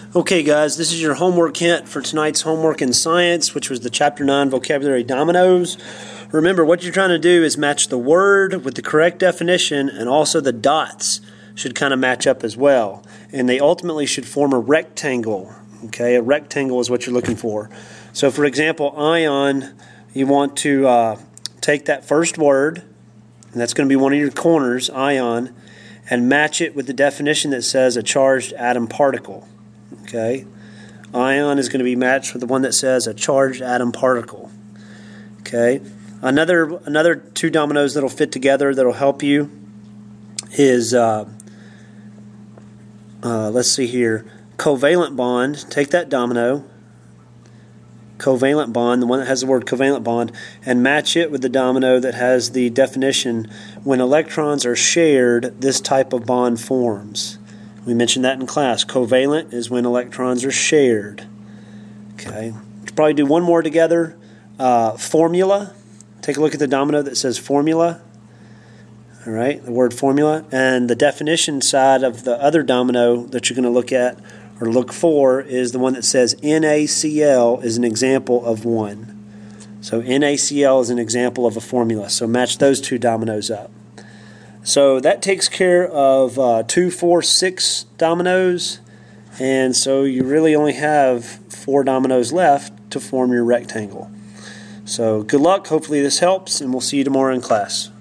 Okay guys, this is your homework hint for tonight's homework in science, which was the Chapter 9 vocabulary dominoes. Remember, what you're trying to do is match the word with the correct definition, and also the dots should kind of match up as well. And they ultimately should form a rectangle. Okay, a rectangle is what you're looking for. So for example, ion, you want to take that first word, and that's going to be one of your corners, ion, and match it with the definition that says a charged atom particle. Okay, ion is going to be matched with the one that says a charged atom particle. Okay, another two dominoes that'll fit together that'll help you is let's see here, covalent bond. Take that domino, covalent bond, the one that has the word covalent bond, and match it with the domino that has the definition when electrons are shared, this type of bond forms. We mentioned that in class. Covalent is when electrons are shared. Okay, we'll probably do one more together. Formula. Take a look at the domino that says formula. All right, the word formula. And the definition side of the other domino that you're going to look at or look for is the one that says NaCl is an example of one. So NaCl is an example of a formula. So match those two dominoes up. So that takes care of 2, 4, 6 dominoes, and so you really only have 4 dominoes left to form your rectangle. So good luck, hopefully this helps, and we'll see you tomorrow in class.